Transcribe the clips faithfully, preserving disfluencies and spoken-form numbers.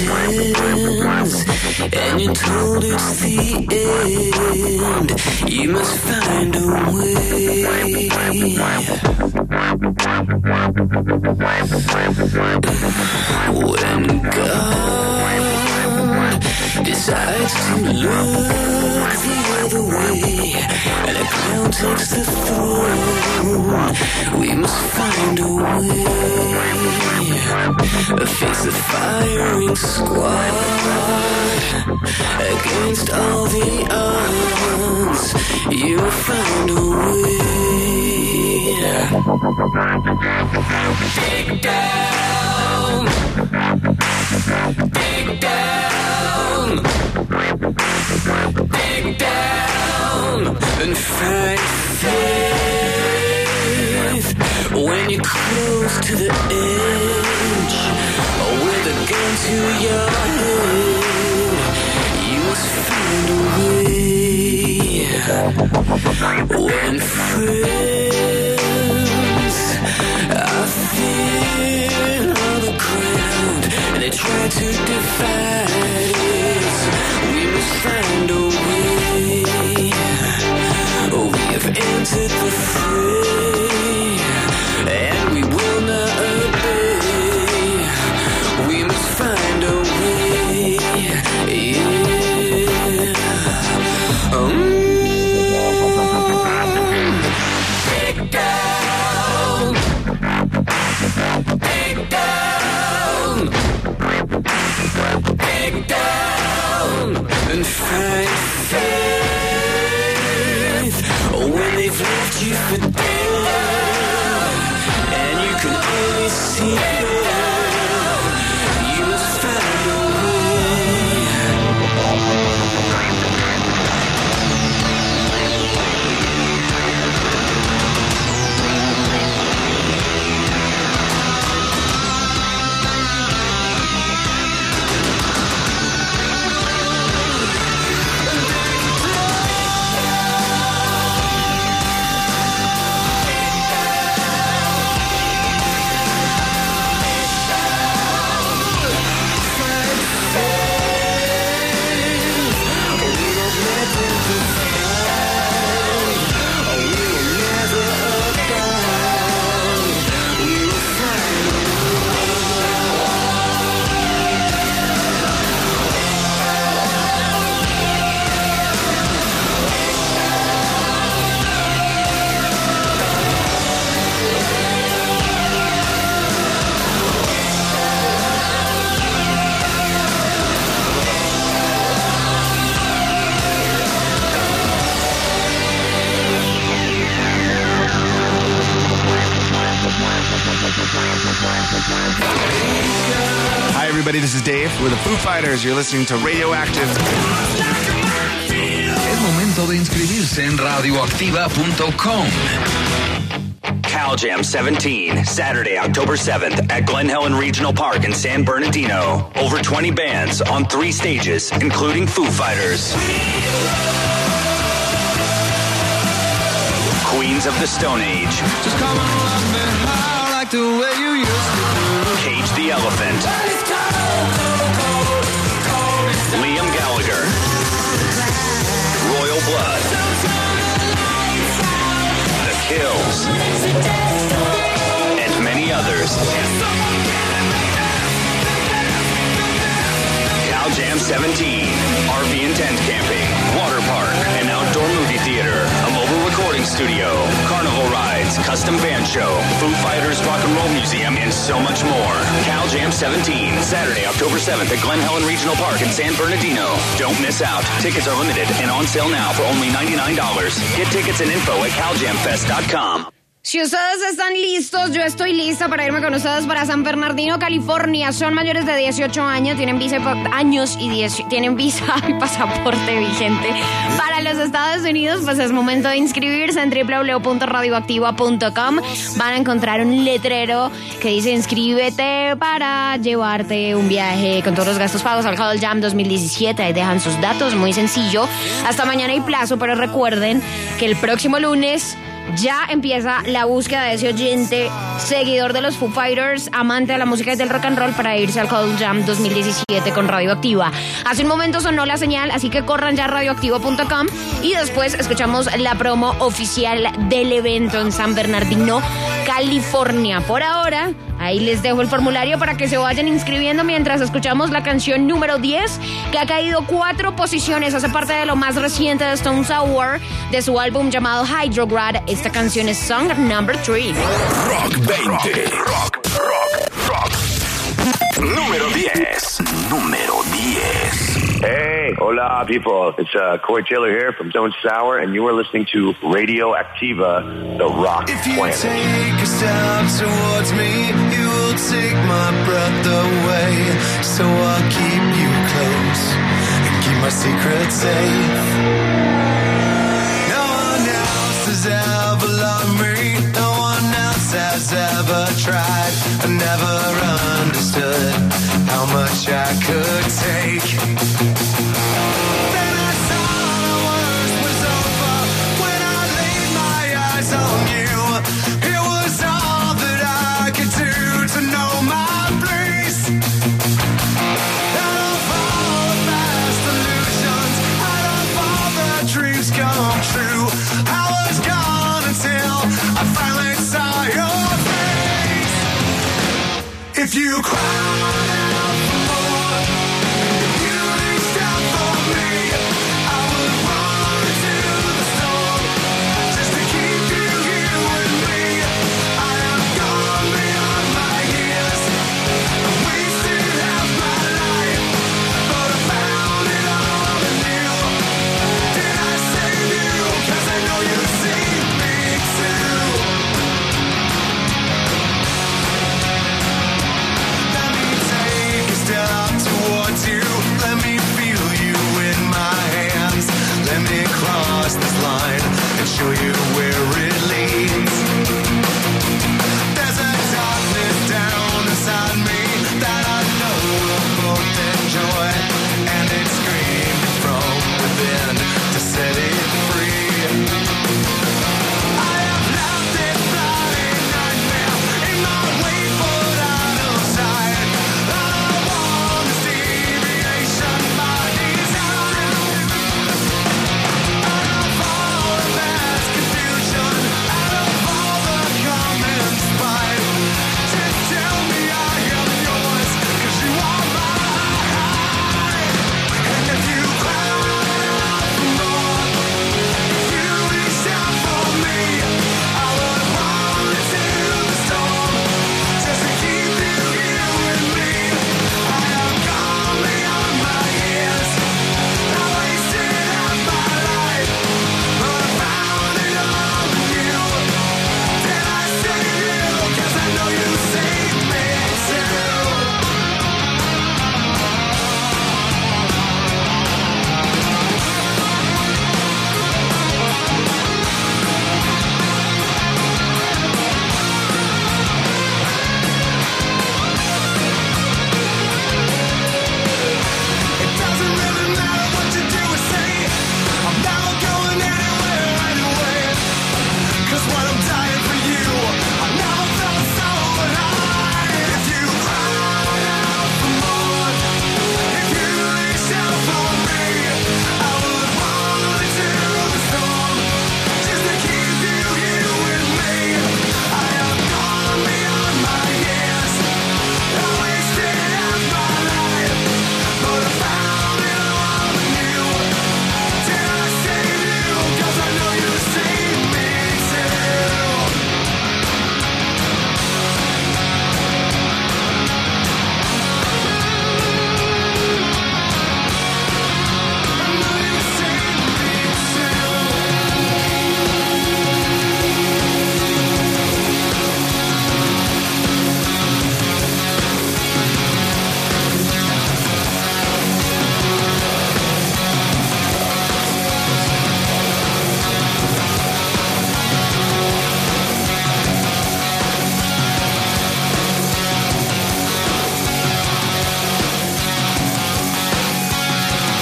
pretends, and you're told it's the end. You must find a way. When God decides to look the other way, and a clown takes the throne, we must find a way. Face the firing squad against all the odds. You'll find a way. Dig down, dig down, dig down, and find faith when you're close to the edge, with a gun to your head. You must find a way. When friends are thin on the ground and they try to divide us, we must find a way. We have entered the fray, and we will not obey. We must find a way, yeah. Um, dig down, dig down, dig down, and find faith when they've left you for dead, and you can only see it. You must find a Hi, everybody. This is Dave. We're the Foo Fighters. You're listening to Radioactive. Es momento de inscribirse en radioactiva punto com. Cal Jam seventeen, Saturday, October seventh at Glen Helen Regional Park in San Bernardino. Over twenty bands on three stages, including Foo Fighters, Queens of the Stone Age, just come on, man, I like the way you used to do. Cage the Elephant, Liam Gallagher, Royal Blood, The Kills, and many others. Cal Jam seventeen, R V and tent camping, water park, an outdoor movie theater, a mobile recording studio, carnival rides, custom band show, Foo Fighters Rock and Roll Museum, and so much more. Cal Jam seventeen, Saturday, October seventh at Glen Helen Regional Park in San Bernardino. Don't miss out. Tickets are limited and on sale now for only ninety-nine dollars. Get tickets and info at cal jam fest dot com. Si ustedes están listos, yo estoy lista para irme con ustedes para San Bernardino, California. Son mayores de dieciocho años, tienen visa, años y diez, tienen visa y pasaporte vigente para los Estados Unidos. Pues es momento de inscribirse en doble u doble u doble u punto radioactiva punto com. Van a encontrar un letrero que dice inscríbete para llevarte un viaje con todos los gastos pagos al Hall Jam dos mil diecisiete. Ahí dejan sus datos, muy sencillo. Hasta mañana hay plazo, pero recuerden que el próximo lunes ya empieza la búsqueda de ese oyente, seguidor de los Foo Fighters, amante de la música y del rock and roll, para irse al Cold Jam dos mil diecisiete con Radioactiva. Hace un momento sonó la señal, así que corran ya a radioactivo punto com y después escuchamos la promo oficial del evento en San Bernardino, California. Por ahora, ahí les dejo el formulario para que se vayan inscribiendo mientras escuchamos la canción número diez, que ha caído cuatro posiciones, hace parte de lo más reciente de Stone Sour, de su álbum llamado Hydrograd. Esta canción es Song Number three. Rock veinte. Rock, rock, rock. Número diez. Número diez. Hey, hola people. It's uh, Corey Taylor here from Stone Sour, and you are listening to Radioactiva, the rock If you planet. take a step towards me, you will take my breath away. So I'll keep you close and keep my secrets safe. No one else has ever loved me. No one else has ever tried. I never understood how much I could take. Then I saw the worst was over when I laid my eyes on you. It was all that I could do to know my place. Out of all the past illusions, out of all the dreams come true, I was gone until I finally saw your face. If you cried out for more, if you reached out for me, I would run into the storm just to keep you here with me. I have gone beyond my years, I wasted half my life, but I found it all in you. Did I save you? 'Cause I know you saved me too. Let me take a step towards you. Let me feel you in my hands. Let me cross this line and show you where it leads. There's a darkness down inside me that I know we'll both enjoy, and it's screaming from within to set it free. I have left this bloody nightmare in my way, put out of sight. I don't want this deviation by design. Out of all the past confusion, out of all the common spite, just tell me I am yours, 'cause you are mine. And if you cried out for more, if you reached out for me, I would run into the storm just to keep you here with me. I have gone beyond my years, I wasted half my life, but I found it all in you. Did I save you? 'Cause I know you saved me too. It doesn't really matter what you do or say, I'm never going anywhere anyway. 'Cause when I'm dying for you, I never felt so alive. If you cried out for more, if you reached out for me, I would run into the storm just to keep you here with me. I have gone beyond my years, I wasted half my life, but I found it all in you. Did I save you? 'Cause I know you saved me too. I know you saved me too.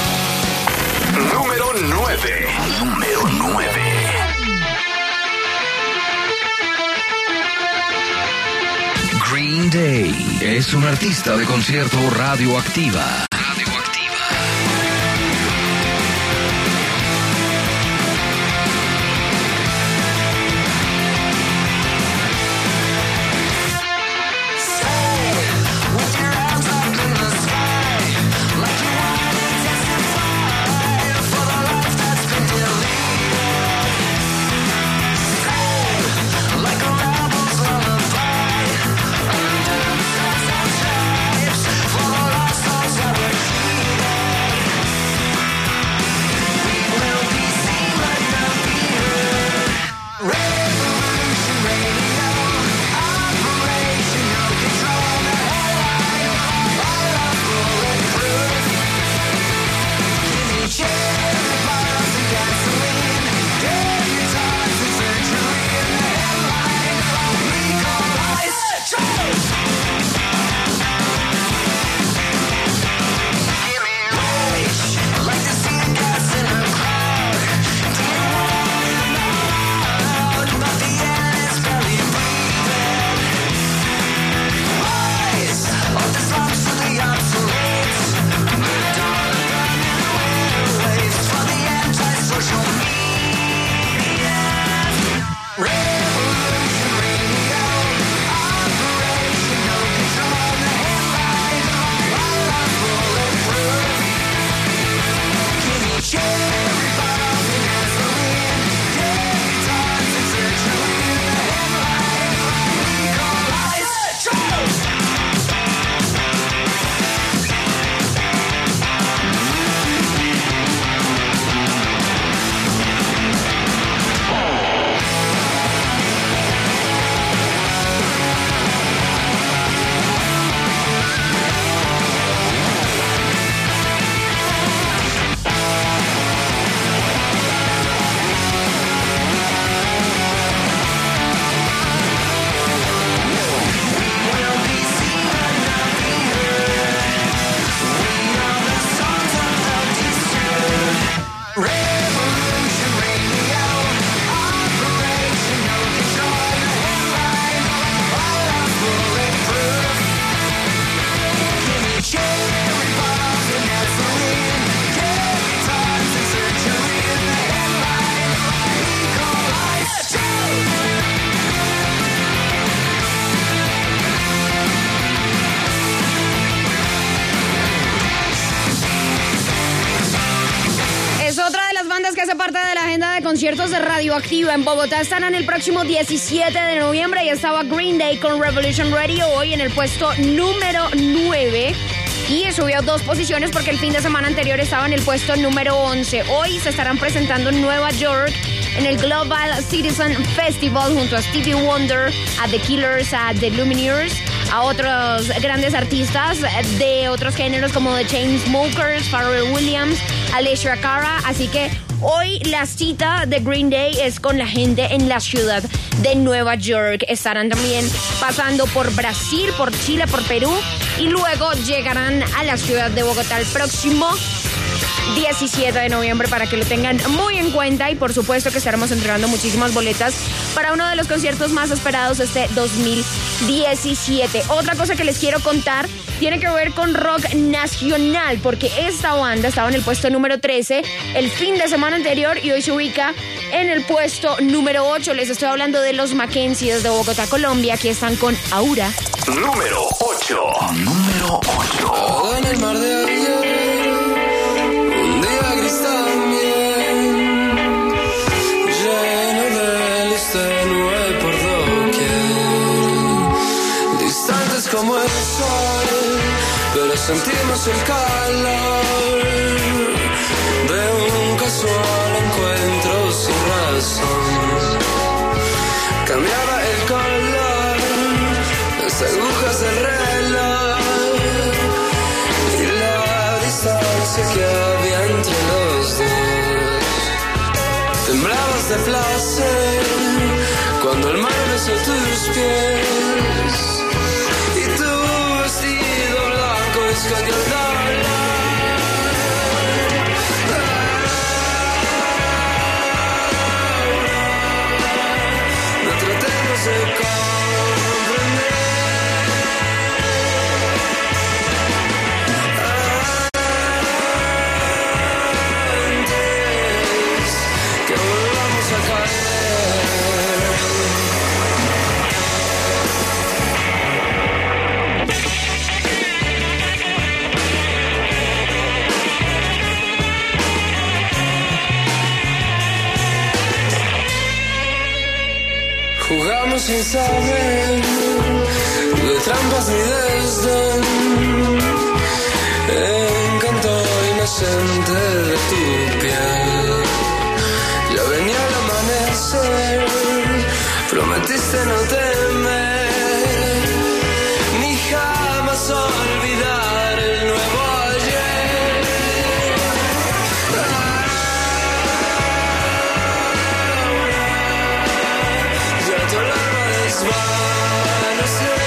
Número nueve. Número nueve. Green Day es un artista de concierto radioactiva. Conciertos de Radioactiva en Bogotá estarán el próximo diecisiete de noviembre y estaba Green Day con Revolution Radio hoy en el puesto número nueve y subió dos posiciones porque el fin de semana anterior estaba en el puesto número once. Hoy se estarán presentando en Nueva York en el Global Citizen Festival junto a Stevie Wonder, a The Killers, a The Lumineers, a otros grandes artistas de otros géneros como The Chainsmokers, Pharrell Williams, Alicia Cara, así que hoy la cita de Green Day es con la gente en la ciudad de Nueva York. Estarán también pasando por Brasil, por Chile, por Perú y luego llegarán a la ciudad de Bogotá el próximo diecisiete de noviembre para que lo tengan muy en cuenta y por supuesto que estaremos entregando muchísimas boletas para uno de los conciertos más esperados este dos mil diecisiete. Otra cosa que les quiero contar tiene que ver con rock nacional porque esta banda estaba en el puesto número trece el fin de semana anterior y hoy se ubica en el puesto número ocho. Les estoy hablando de los Mackenzie desde Bogotá, Colombia. Aquí están con Aura. Número ocho. Número ocho. En el mar de ayer, un día gris también, lleno de luz tenue por doquier, distantes como el sol, pero sentimos el calor de un casual encuentro sin razón. Cambiaba el color, las agujas del reloj y la distancia que había entre los dos. Temblabas de placer cuando el mar besó tus pies y tu vestido blanco escondió el dolor. No tratemos de comprender sin saber de trampas ni desdén. Encanto inocente de tu piel. Ya venía el amanecer, prometiste no temer, ni jamás olvidar el nuevo ayer. Ya tu alarma desvanecer.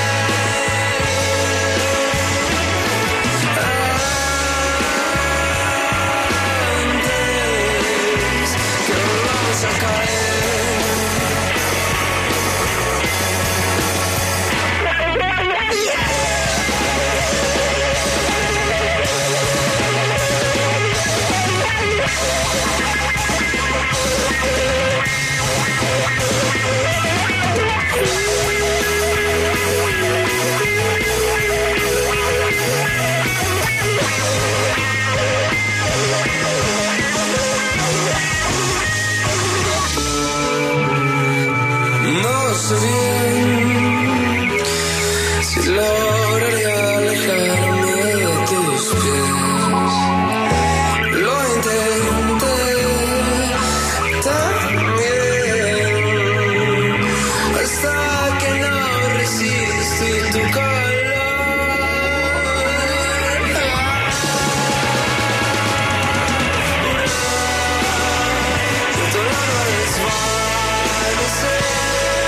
No sé bien si lograría alejarme de tus pies. Lo intenté también hasta que no resistí tu calor. Tu alma desvanecer.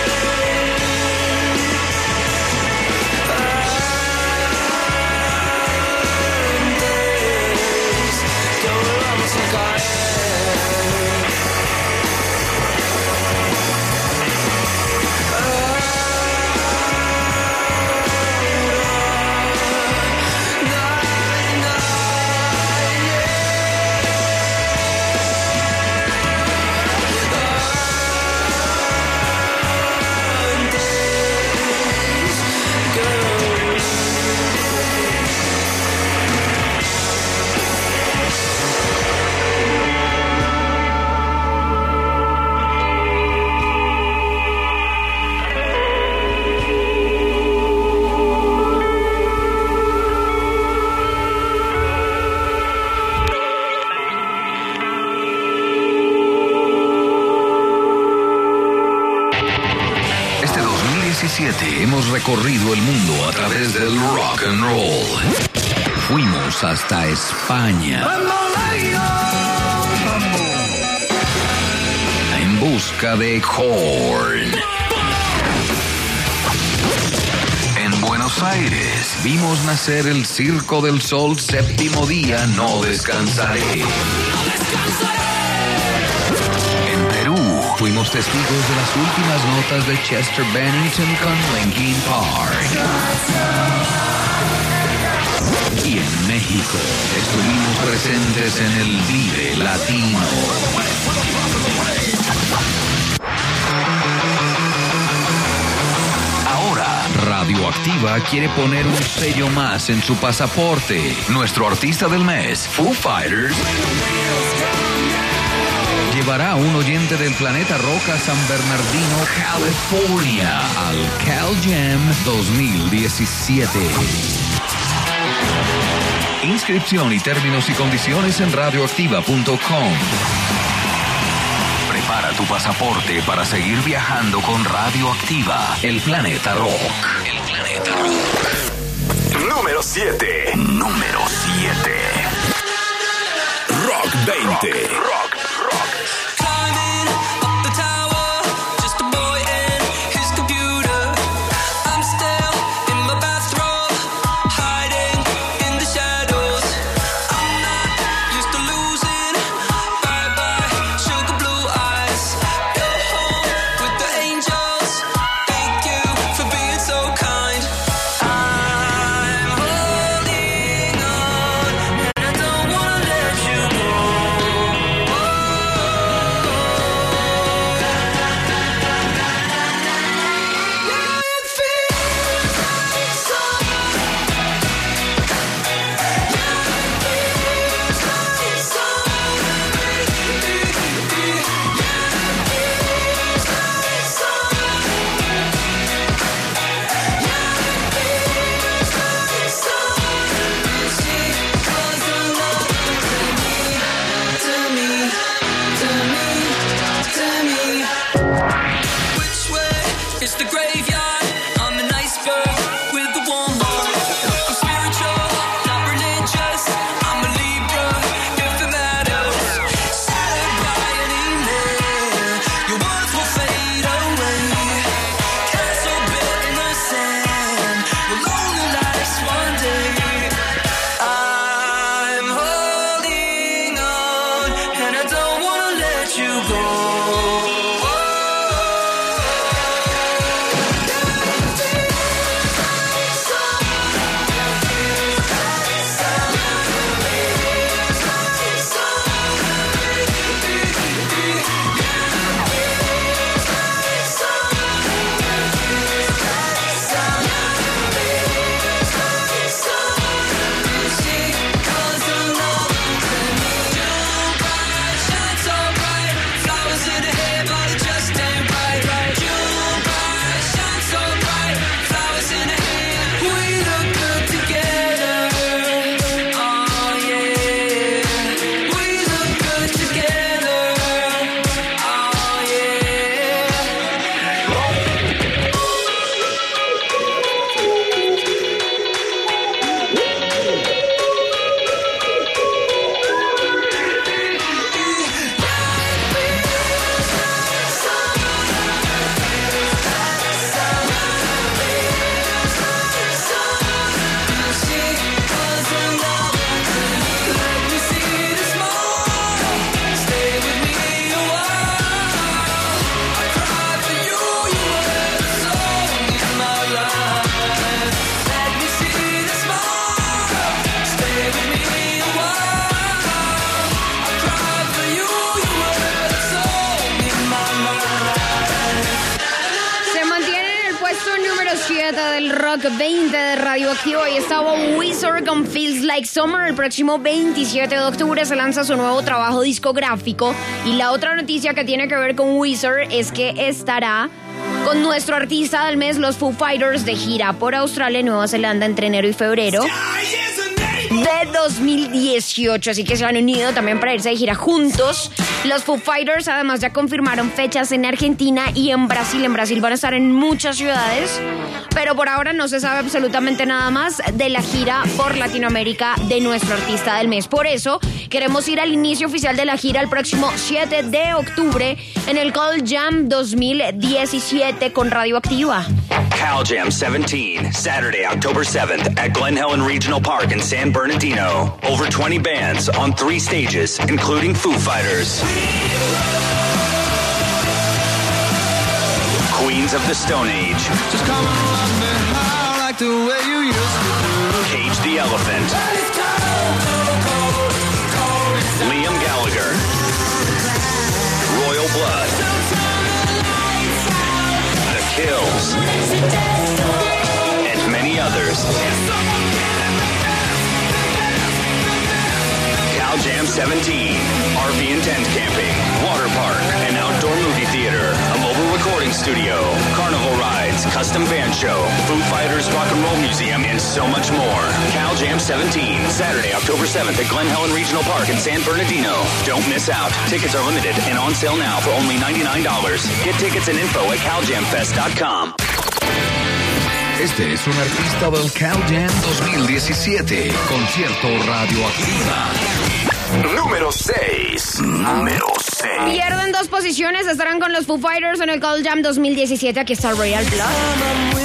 Hemos recorrido el mundo a través del rock and roll. Fuimos hasta España en busca de Korn. En Buenos Aires vimos nacer el Circo del Sol, séptimo día, no descansaré. Fuimos testigos de las últimas notas de Chester Bennington con Linkin Park. Y en México estuvimos presentes en el Vive Latino. Ahora, Radioactiva quiere poner un sello más en su pasaporte. Nuestro artista del mes, Foo Fighters, llevará a un oyente del planeta Rock a San Bernardino, California, al Cal Jam dos mil diecisiete. Inscripción y términos y condiciones en radioactiva punto com. Prepara tu pasaporte para seguir viajando con Radioactiva, el planeta Rock. El planeta Rock. Número siete. Número siete. Rock veinte. Rock, rock, rock. Rock veinte de Radioactivo. Ahí estaba Weezer con Feels Like Summer. El próximo veintisiete de octubre se lanza su nuevo trabajo discográfico. Y la otra noticia que tiene que ver con Weezer es que estará con nuestro artista del mes, los Foo Fighters, de gira por Australia y Nueva Zelanda entre enero y febrero de dos mil dieciocho, así que se han unido también para irse de gira juntos. Los Foo Fighters además ya confirmaron fechas en Argentina y en Brasil. En Brasil van a estar en muchas ciudades, pero por ahora no se sabe absolutamente nada más de la gira por Latinoamérica de nuestro artista del mes. Por eso queremos ir al inicio oficial de la gira el próximo siete de octubre en el Call Jam dos mil diecisiete con Radioactiva. Cal Jam seventeen, Saturday, October seventh at Glen Helen Regional Park in San Bernardino. Over twenty bands on three stages, including Foo Fighters, Queens of the Stone Age, Just come along me like the way you used to. Cage the Elephant, Liam Gallagher, Royal Blood, The Kills, and many others. Cal Jam seventeen, R V and tent camping, water park, an outdoor movie theater, a mobile recording studio, carnival rides, custom band show, Foo Fighters Rock and Roll Museum, and so much more. Cal Jam seventeen, Saturday, October seventh at Glen Helen Regional Park in San Bernardino. Don't miss out. Tickets are limited and on sale now for only ninety-nine dollars. Get tickets and info at cal jam fest dot com. Este es un artista del Cal Jam dos mil diecisiete, concierto Radioactiva. Número seis. Número seis. Pierden dos posiciones, estarán con los Foo Fighters en el Call Jam dos mil diecisiete. Aquí está Royal Blood.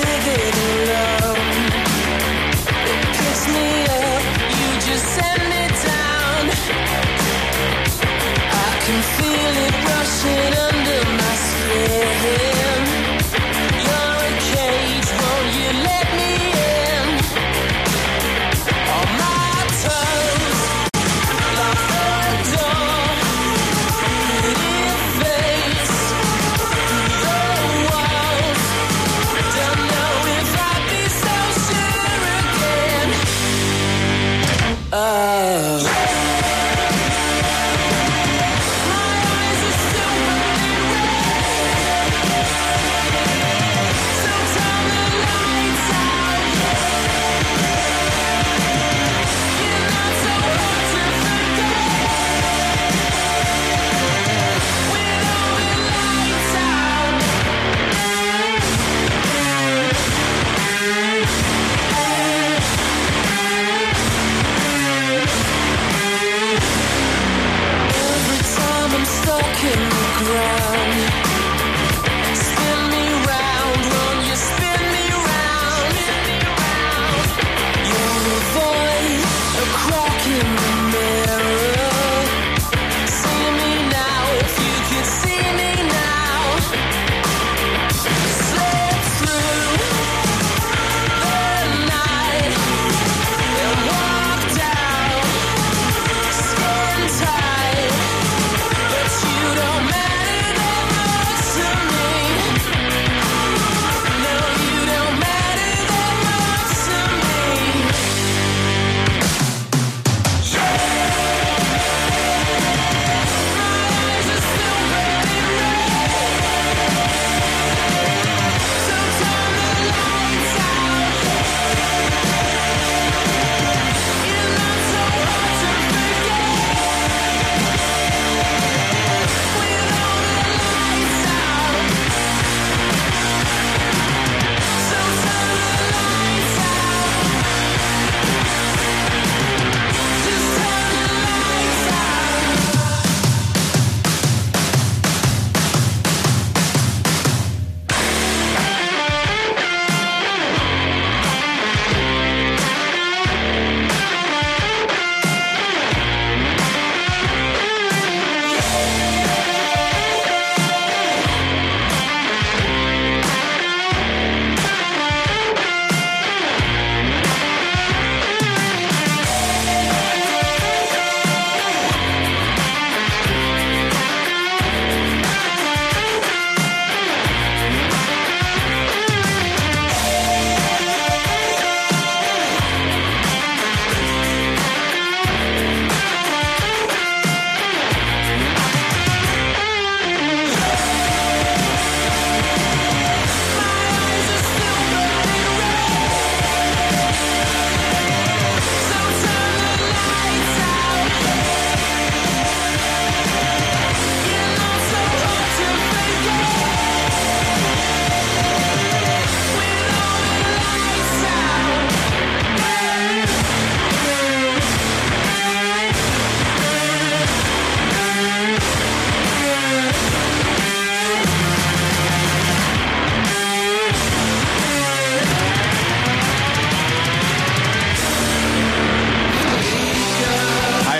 But you don't matter.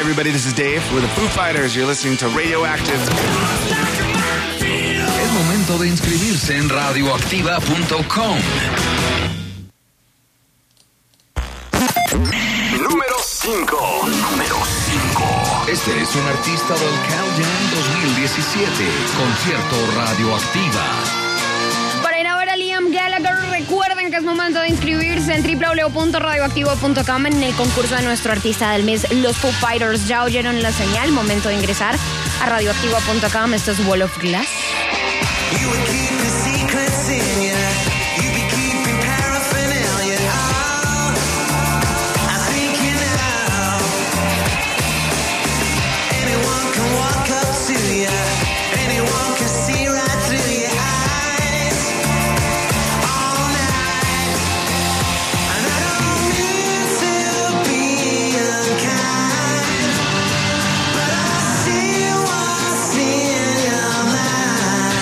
everybody, this is Dave with the Foo Fighters. You're listening to Radioactive. Es momento de inscribirse en radioactiva punto com. Número cinco. Número cinco. Este es un artista del Cal Jam dos mil diecisiete, concierto Radioactiva. Para ir a ver a Liam Gallagher, recuerden que es momento de inscribirse en doble u doble u doble u punto radioactivo punto com en el concurso de nuestro artista del mes, los Foo Fighters. Ya oyeron la señal, momento de ingresar a radioactivo punto com. Esto es Wall of Glass. You would keep the secrets in ya. You'd be keeping paraphernalia. Oh, I think you know. Anyone can walk up to ya. Anyone can see right through your eyes. All night. And I don't mean to be unkind, but I see what's in your mind.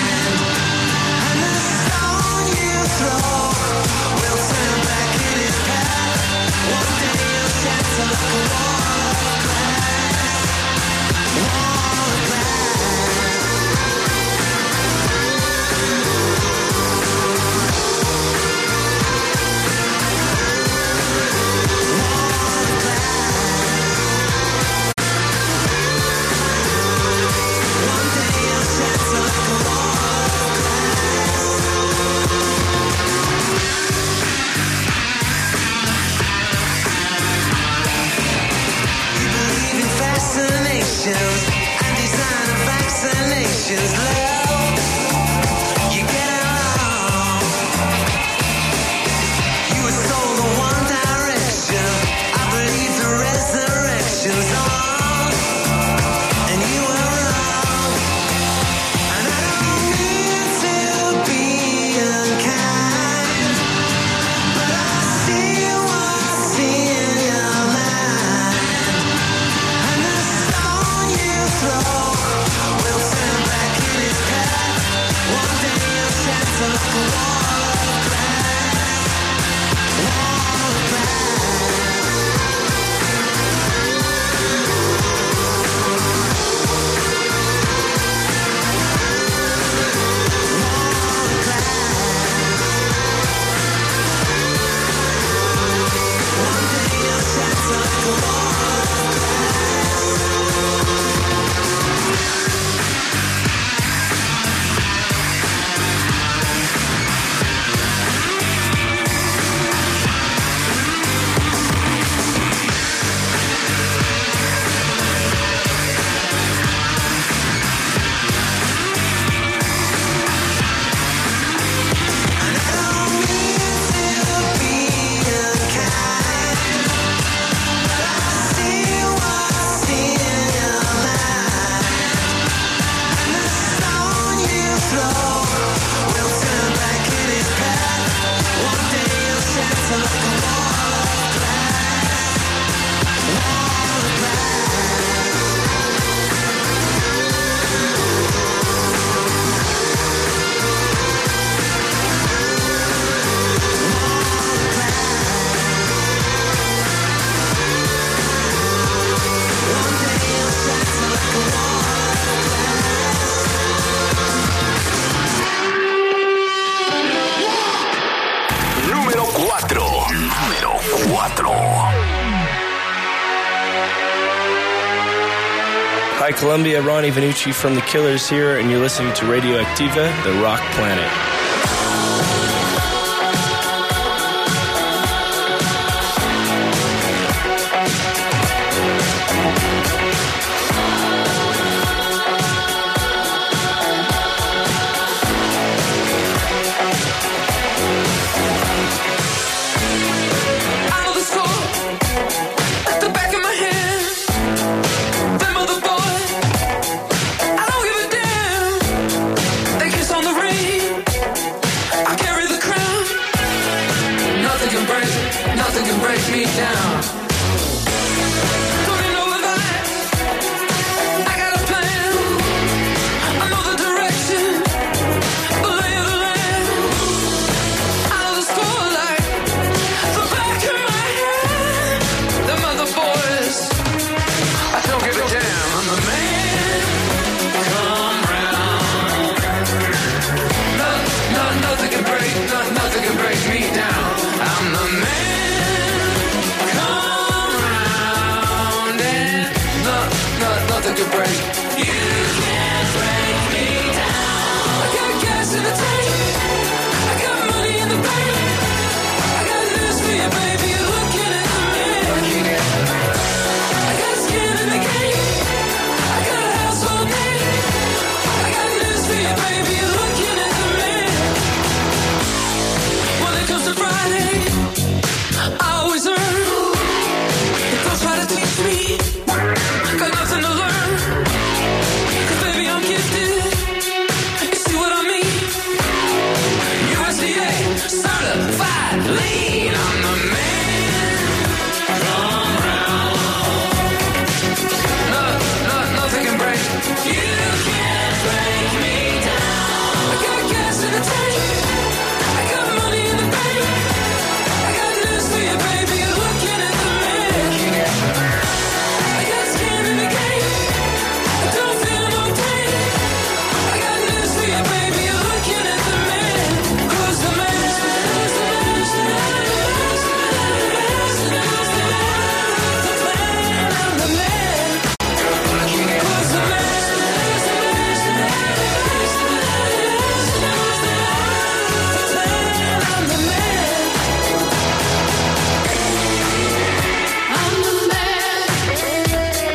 And design of vaccinations, love, you get it wrong. You were sold the one direction. I believe the resurrection's on, and you were wrong. And I don't mean to be unkind, but I see what's in your mind. And the stone you throw will turn back in its path. One day you'll shatter like a wall of glass. Wall of glass. Wall of glass. One day you'll shatter like a wall of glass. And I don't mean to be unkind, but I see what's in your mind. And the stone you throw will turn back in its path. One day you'll shatter like a wall of glass. Wall of glass. One day you'll shatter like a wall of glass. Número cuatro. Número cuatro. Hi, Columbia. Ronnie Vanucci from The Killers here, and you're listening to Radioactiva, the rock planet. I know the score at the back of my head. Them other boys, I don't give a damn. They kiss on the ring. nothing can break. You can't break me down. I got gas in the tank. I got money in the bank. I got news for you, baby. You're looking at the man. I got skin in the game. I got a household name. I got news for you, baby. You're looking at the man. When it comes to Friday, I always earn. Don't try to teach me. Got nothing to learn. Cause baby, I'm gifted. You see what I mean? U S D A certified lean. I'm the man. Come round. No, no, nothing can break. You can't break me down. I got gas in the tank. I got money in the bank. I got news for you, baby. You're looking at the man. I got skin in the game. I don't feel no pain. I got news for you, baby. You're looking at the man. Who's the man? Who's the man? Who's the man? Who's the man? The man. I'm the man. Who's the man? Who's the man? Who's the man? Who's the man? I'm the man. I'm the man.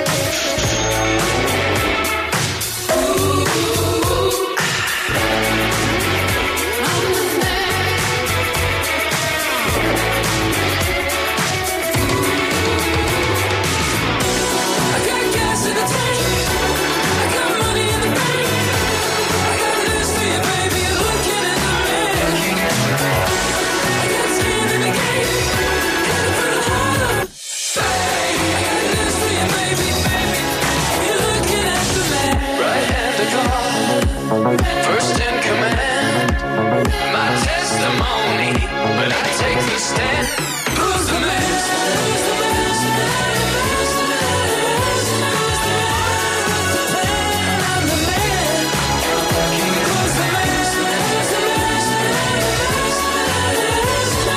I got gas in the tank. I got money in the bank. I got news for you, baby. You're looking at the man. I got skin in the game. Gotta put it harder. Hey, I got news for you, baby, baby. You're looking at the man. Right-handed God, first in command. My testimony, but I take the stand. Who's the man? Who's the man? Who's the man? Who's the man? Who's the man? Who's the man? I'm the man. Who's the man? Who's the man? Who's the man? Who's the man? Who's the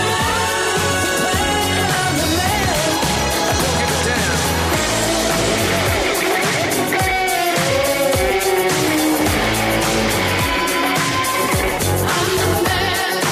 man? I'm the man. Don't give a damn. I'm the man.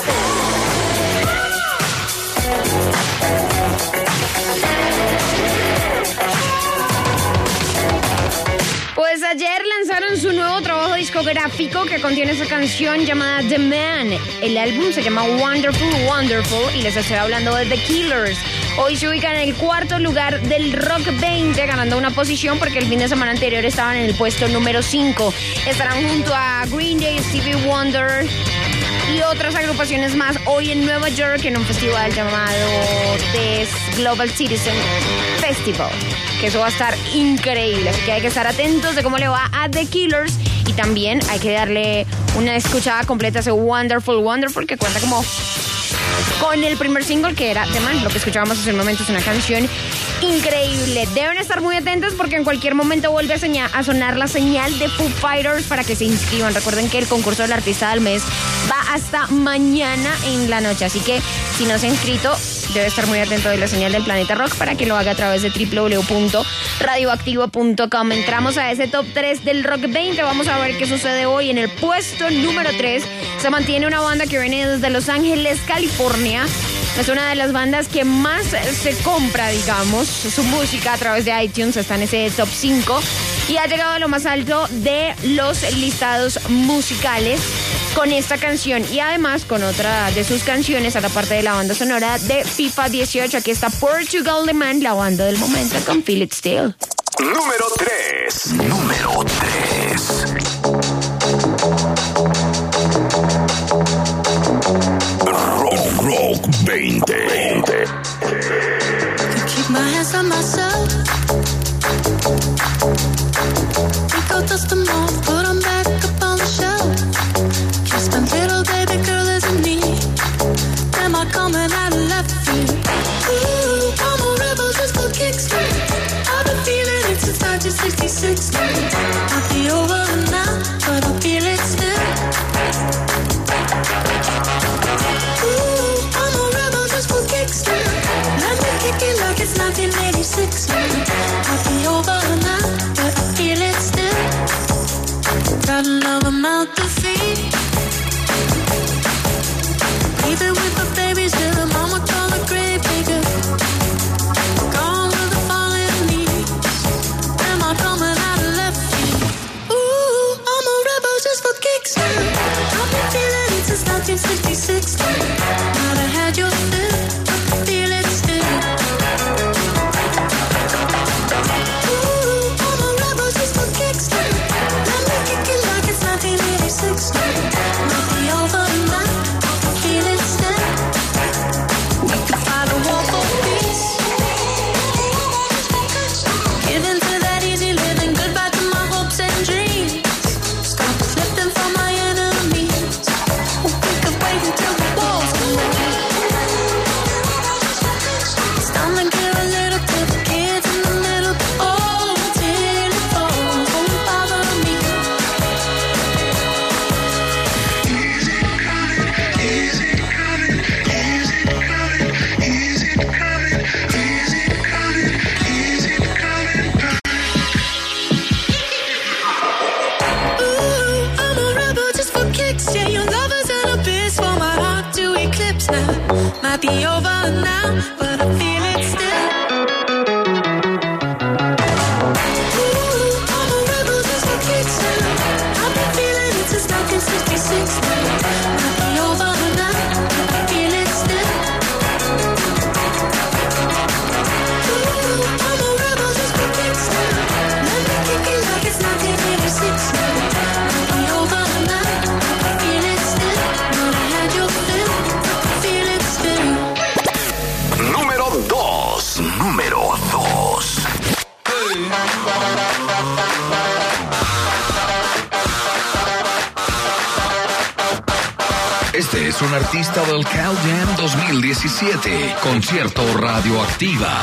Pues ayer lanzaron su nuevo trabajo discográfico que contiene esa canción llamada The Man. El álbum se llama Wonderful, Wonderful y les estoy hablando de The Killers. Hoy se ubican en el cuarto lugar del Rock veinte, ganando una posición porque el fin de semana anterior estaban en el puesto número cinco. Estarán junto a Green Day, Stevie Wonder y otras agrupaciones más hoy en Nueva York en un festival llamado The Global Citizen Festival, que eso va a estar increíble, así que hay que estar atentos de cómo le va a The Killers y también hay que darle una escuchada completa a ese Wonderful, Wonderful que cuenta como con el primer single que era The Man. Lo que escuchábamos hace un momento es una canción increíble. Deben estar muy atentos porque en cualquier momento vuelve a, seña- a sonar la señal de Foo Fighters para que se inscriban. Recuerden que el concurso del artista del mes va hasta mañana en la noche, así que si no se ha inscrito debe estar muy atento de la señal del Planeta Rock para que lo haga a través de doble u doble u doble u punto radioactivo punto com. Entramos a ese top tres del Rock veinte. Vamos a ver qué sucede hoy. En el puesto número tres se mantiene una banda que viene desde Los Ángeles, California. Es una de las bandas que más se compra, digamos, su música a través de iTunes. Está en ese top cinco y ha llegado a lo más alto de los listados musicales con esta canción y además con otra de sus canciones a la parte de la banda sonora de FIFA dieciocho. Aquí está Portugal The Man, la banda del momento, con Feel It Still. Número tres. Número tres. Rock, rock veinte. Keep my hands on myself. Think I'll dust them off, put them back up on the shelf. Kiss my little baby girl isn't me. Am I coming out of left field? Ooh, I'm a rebel just for kicks. I've been feeling it since nineteen sixty-six. I'll be over now, but I feel it still. Ooh, I'm a rebel just for kicks. Let me kick it like it's nineteen eighty-six. I'll be over now. now, but I feel it still. Ooh, I'm a rebel just for kicks now. I've been feeling it since nineteen sixty-six now. Might be over now, but I feel it still. Ooh, I'm a rebel just for kicks now. Let me kick it like it's nineteen eighty-six now. Might be over now, but I feel it still. Might have had your fill, but I feel it still. Número dos. Número dos. Este es un artista del Cal Jam dos mil diecisiete, concierto Radioactiva.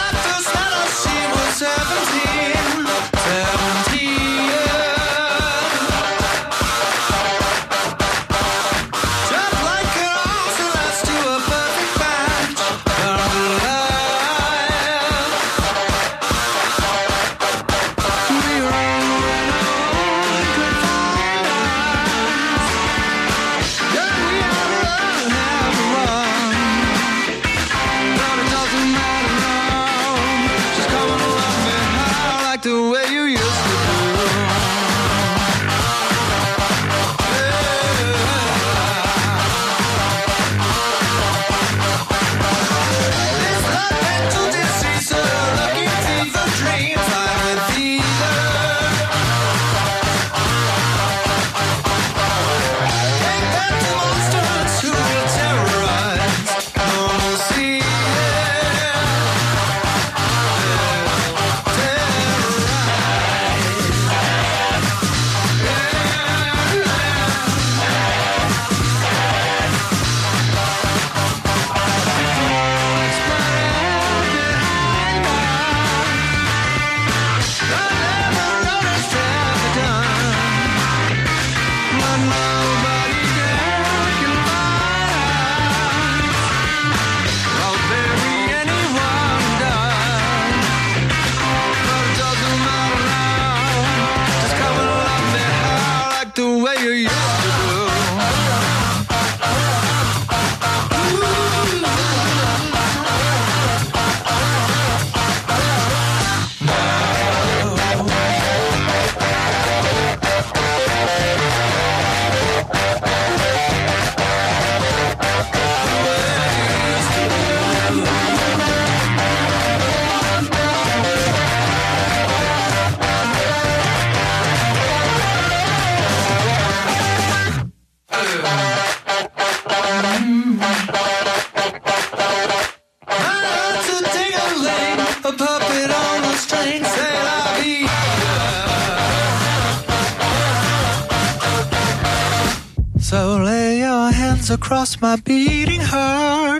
So lay your hands across my beating heart.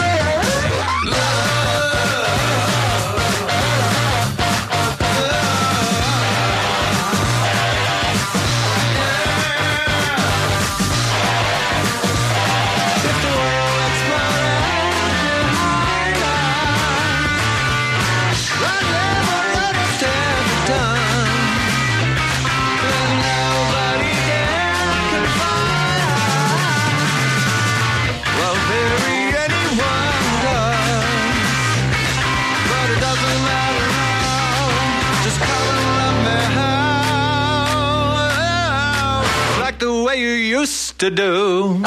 The way you used to do.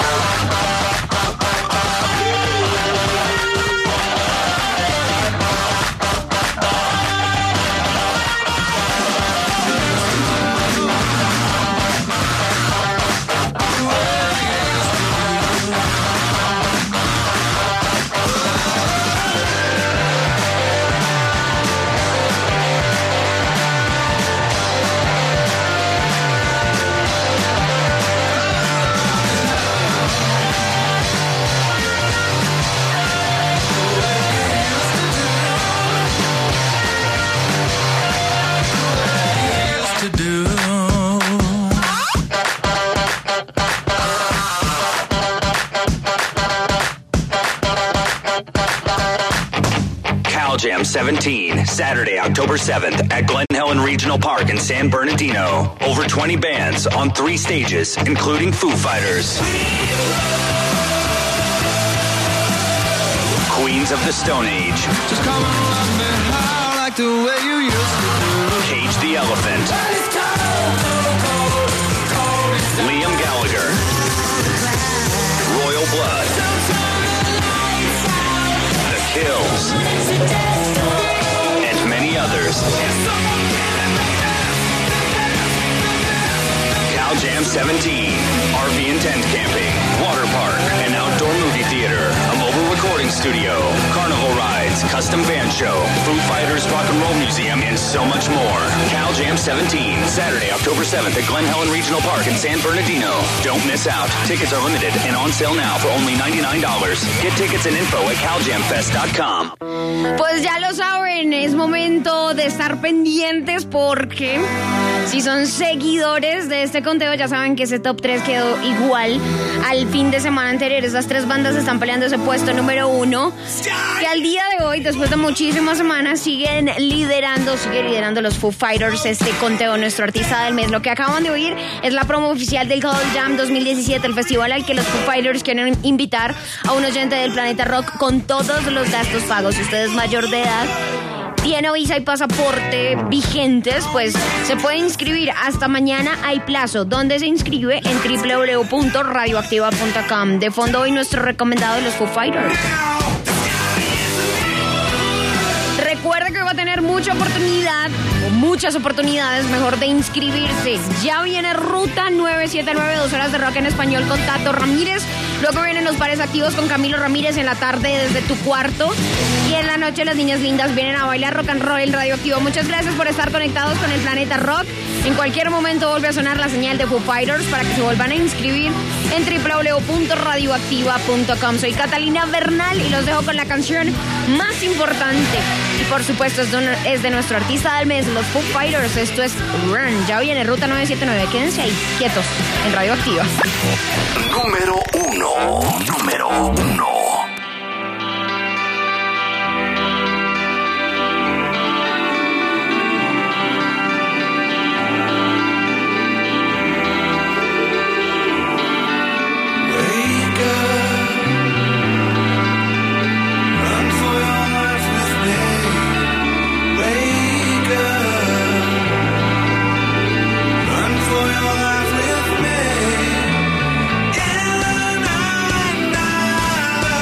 Jam seventeen, Saturday, October seventh at Glen Helen Regional Park in San Bernardino. Over twenty bands on three stages, including Foo Fighters, Queens of the Stone Age. Just come and love me how, like the way you used to do. Cage the Elephant. Liam Gallagher. Royal Blood. The Kills. And many others. Cal Jam seventeen. R V and tent camping. Water park. An outdoor movie theater. A mobile recording studio. Carnival rides. Custom band show. Foo Fighters Rock and Roll Museum. And so much more. Cal Jam seventeen. Saturday, October seventh at Glen Helen Regional Park in San Bernardino. Don't miss out. Tickets are limited and on sale now for only ninety-nine dollars. Get tickets and info at cal jam fest dot com. Pues ya lo saben, es momento de estar pendientes porque si son seguidores de este conteo ya saben que ese top tres quedó igual al fin de semana anterior. Esas tres bandas están peleando ese puesto número uno que al día de hoy, después de muchísimas semanas, siguen liderando, siguen liderando los Foo Fighters este conteo, nuestro artista del mes. Lo que acaban de oír es la promo oficial del Call Jam dos mil diecisiete, el festival al que los Foo Fighters quieren invitar a un oyente del Planeta Rock con todos los gastos pagos. Si usted es mayor de edad, tiene visa y pasaporte vigentes, pues se puede inscribir. Hasta mañana hay plazo. ¿Dónde se inscribe? En doble u doble u doble u punto radioactiva punto com. De fondo hoy nuestro recomendado de los Foo Fighters. Recuerde que va a tener mucha oportunidad, o muchas oportunidades, mejor, de inscribirse. Ya viene Ruta nueve siete nueve, dos horas de rock en español con Tato Ramírez. Luego vienen los bares activos con Camilo Ramírez en la tarde desde tu cuarto. Y en la noche las niñas lindas vienen a bailar rock and roll en Radioactivo. Muchas gracias por estar conectados con el Planeta Rock. En cualquier momento vuelve a sonar la señal de Foo Fighters para que se vuelvan a inscribir en doble u doble u doble u punto radioactiva punto com. Soy Catalina Bernal y los dejo con la canción más importante. Y por supuesto es de, un, es de nuestro artista del mes, los Foo Fighters. Esto es Run. Ya viene Ruta nueve siete nueve. Quédense ahí, quietos, en Radioactiva. Número uno. Número uno. With me, in and out.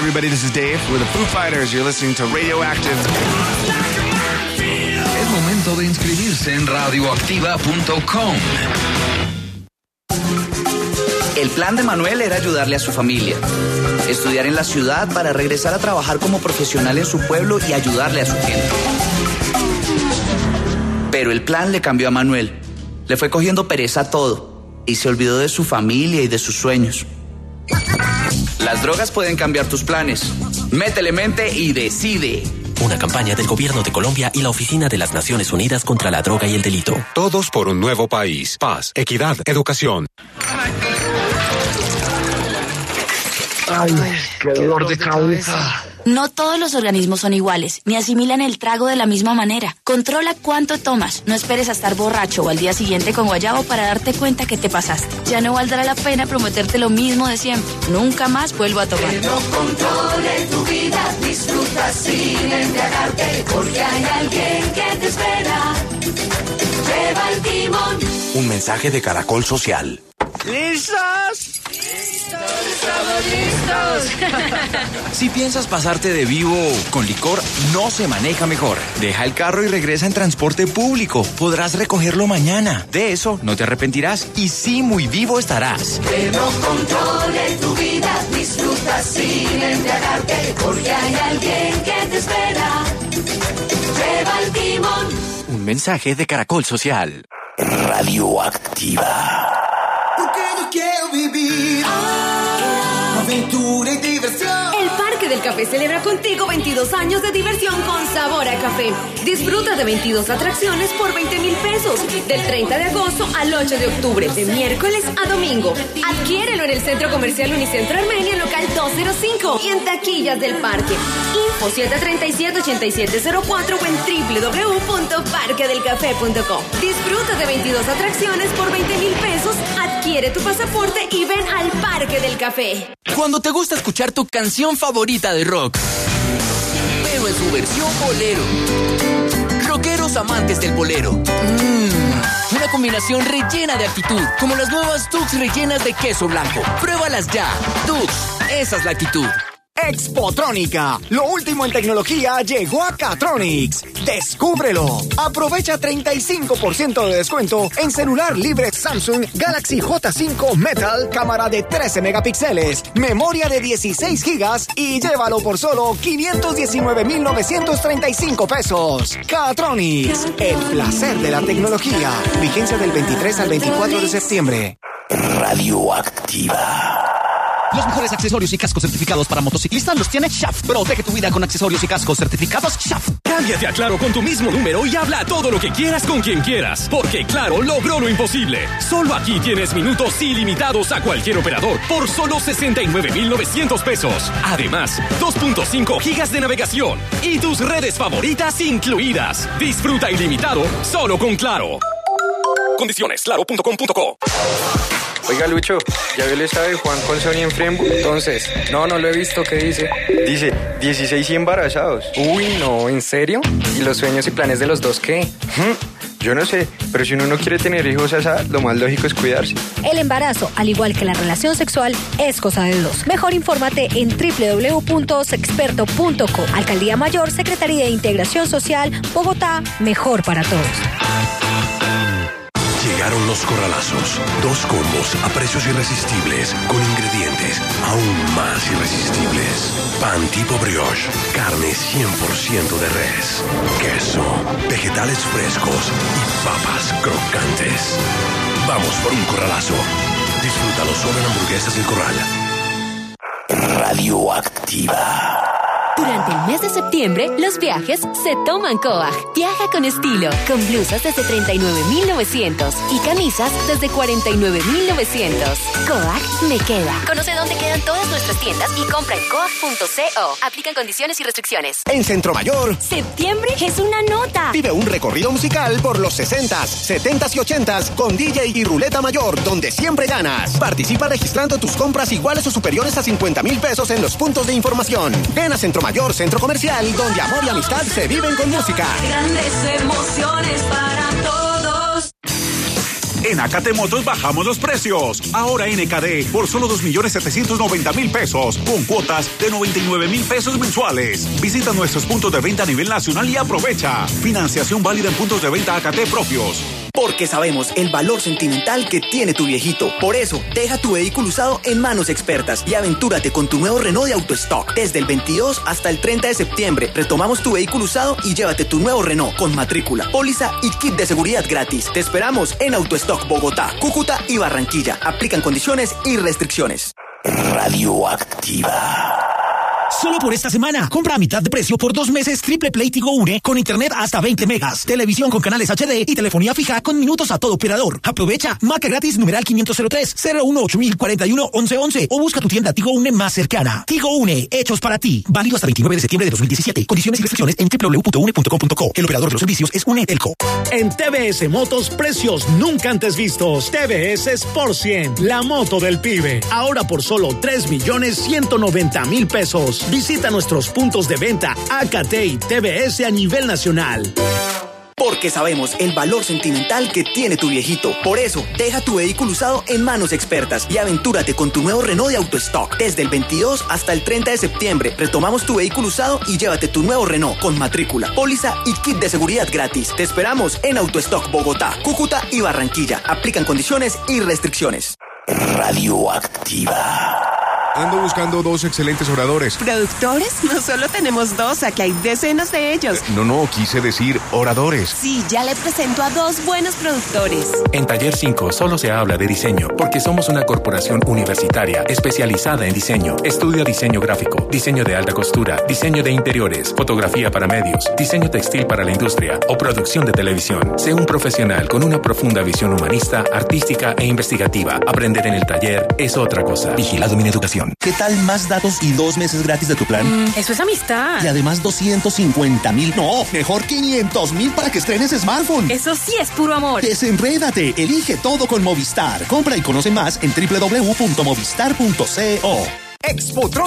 everybody, this is Dave. We're the Foo Fighters. You're listening to Radioactive. Es momento de inscribirse en radioactiva punto com. El plan de Manuel era ayudarle a su familia, estudiar en la ciudad para regresar a trabajar como profesional en su pueblo y ayudarle a su gente. Pero el plan le cambió a Manuel. Le fue cogiendo pereza a todo y se olvidó de su familia y de sus sueños. Las drogas pueden cambiar tus planes. Métele mente y decide. Una campaña del Gobierno de Colombia y la Oficina de las Naciones Unidas contra la Droga y el Delito. Todos por un nuevo país. Paz, equidad, educación. Ay, qué dolor de cabeza. No todos los organismos son iguales, ni asimilan el trago de la misma manera. Controla cuánto tomas. No esperes a estar borracho o al día siguiente con guayabo para darte cuenta que te pasaste. Ya no valdrá la pena prometerte lo mismo de siempre. Nunca más vuelvo a tomar. Que no controle tu vida, disfruta sin embriagarte, porque hay alguien que te espera. Lleva el timón. Un mensaje de Caracol Social. ¿Listos? ¡Estamos listos! Si piensas pasarte de vivo con licor, no se maneja mejor. Deja el carro y regresa en transporte público. Podrás recogerlo mañana. De eso no te arrepentirás y sí muy vivo estarás. Que no controle tu vida, disfruta sin embriagarte, porque hay alguien que te espera. Lleva el timón. Un mensaje de Caracol Social. Radioactiva. Porque yo quiero vivir aventura y diversión. El Parque del Café celebra contigo veintidós años de diversión con sabor a café. Disfruta de veintidós atracciones por veinte mil pesos del treinta de agosto al ocho de octubre, de miércoles a domingo. Adquiérelo en el Centro Comercial Unicentro Armenia, local doscientos cinco y en taquillas del parque. Info siete tres siete, ocho siete cero cuatro o en doble u doble u doble u punto parque del café punto com. Disfruta de veintidós atracciones por veinte mil pesos. Adquiere tu pasaporte y ven al Parque del Café. Cuando te gusta escuchar tu canción favorita de rock, pero en su versión bolero. Rockeros amantes del bolero. Mmm, una combinación rellena de actitud, como las nuevas Dux rellenas de queso blanco. Pruébalas ya. Dux, esa es la actitud. Expotrónica, lo último en tecnología llegó a Catronics. ¡Descúbrelo! Aprovecha treinta y cinco por ciento de descuento en celular libre Samsung Galaxy J cinco Metal, cámara de trece megapíxeles, memoria de dieciséis gigas y llévalo por solo quinientos diecinueve mil novecientos treinta y cinco pesos. Catronics, el placer de la tecnología. Vigencia del veintitrés al veinticuatro de septiembre. Radioactiva. Los mejores accesorios y cascos certificados para motociclistas los tiene Shaft. Protege tu vida con accesorios y cascos certificados Shaft. Cámbiate a Claro con tu mismo número y habla todo lo que quieras con quien quieras. Porque Claro logró lo imposible. Solo aquí tienes minutos ilimitados a cualquier operador por solo sesenta y nueve mil novecientos pesos. Además, dos punto cinco gigas de navegación y tus redes favoritas incluidas. Disfruta ilimitado solo con Claro. Condiciones claro punto com punto co. Oiga, Lucho, ¿ya vio el estado de Juan con Sony en Frembo? Entonces, no, no lo he visto. ¿Qué dice? Dice, dieciséis y embarazados. Uy, no, ¿en serio? ¿Y los sueños y planes de los dos qué? ¿Mm? Yo no sé, pero si uno no quiere tener hijos a esa edad, lo más lógico es cuidarse. El embarazo, al igual que la relación sexual, es cosa de dos. Mejor infórmate en doble u doble u doble u punto sexperto punto co. Alcaldía Mayor, Secretaría de Integración Social, Bogotá, mejor para todos. Llegaron los corralazos. Dos combos a precios irresistibles, con ingredientes aún más irresistibles. Pan tipo brioche, carne cien por ciento de res, queso, vegetales frescos y papas crocantes. Vamos por un corralazo. Disfrútalo solo en Hamburguesas del Corral. Radioactiva. Durante el mes de septiembre, los viajes se toman Coag. Viaja con estilo, con blusas desde treinta y nueve mil novecientos y camisas desde cuarenta y nueve mil novecientos. Coag me queda. Conoce dónde quedan todas nuestras tiendas y compra en coag punto co. Aplican condiciones y restricciones. En Centro Mayor, septiembre es una nota. Vive un recorrido musical por los sesentas, setentas y ochentas con D J y Ruleta Mayor, donde siempre ganas. Participa registrando tus compras iguales o superiores a cincuenta mil pesos en los puntos de información. Ven a Centro Mayor, centro comercial, donde amor y amistad se viven con música. Grandes emociones para todos. En A K T Motos bajamos los precios. Ahora N K D por solo dos millones setecientos noventa mil pesos, con cuotas de noventa y nueve mil pesos mensuales. Visita nuestros puntos de venta a nivel nacional y aprovecha. Financiación válida en puntos de venta A K T propios. Porque sabemos el valor sentimental que tiene tu viejito. Por eso, deja tu vehículo usado en manos expertas y aventúrate con tu nuevo Renault de AutoStock. Desde el veintidós hasta el treinta de septiembre, retomamos tu vehículo usado y llévate tu nuevo Renault con matrícula, póliza y kit de seguridad gratis. Te esperamos en AutoStock Bogotá, Cúcuta y Barranquilla. Aplican condiciones y restricciones. Radioactiva. Solo por esta semana, compra a mitad de precio por dos meses Triple Play Tigo Une con internet hasta veinte megas, televisión con canales H D y telefonía fija con minutos a todo operador. Aprovecha, marca gratis numeral quinientos tres, cero uno ocho mil cuarenta y uno once once o busca tu tienda Tigo Une más cercana. Tigo Une, hechos para ti. Válido hasta veintinueve de septiembre de dos mil diecisiete. Condiciones y restricciones en doble u doble u doble u punto une punto com punto co. El operador de los servicios es Une Telco. En T V S Motos, precios nunca antes vistos. T V S Sport cien, la moto del pibe. Ahora por solo tres millones ciento noventa mil pesos. Visita nuestros puntos de venta A K T y T V S a nivel nacional. Porque sabemos el valor sentimental que tiene tu viejito. Por eso, deja tu vehículo usado en manos expertas y aventúrate con tu nuevo Renault de AutoStock. Desde el veintidós hasta el treinta de septiembre, retomamos tu vehículo usado y llévate tu nuevo Renault con matrícula, póliza y kit de seguridad gratis. Te esperamos en AutoStock Bogotá, Cúcuta y Barranquilla. Aplican condiciones y restricciones. Radioactiva. Ando buscando dos excelentes oradores. ¿Productores? No solo tenemos dos, aquí hay decenas de ellos. Eh, no, no, quise decir oradores. Sí, ya le presento a dos buenos productores. En Taller cinco solo se habla de diseño, porque somos una corporación universitaria especializada en diseño. Estudia diseño gráfico, diseño de alta costura, diseño de interiores, fotografía para medios, diseño textil para la industria o producción de televisión. Sé un profesional con una profunda visión humanista, artística e investigativa. Aprender en el taller es otra cosa. Vigilado Mineducación. ¿Qué tal más datos y dos meses gratis de tu plan? Mm, eso es amistad. Y además doscientos cincuenta mil. No, mejor quinientos mil para que estrenes smartphone. Eso sí es puro amor. Desenrédate. Elige todo con Movistar. Compra y conoce más en doble u doble u doble u punto movistar punto co. Expotron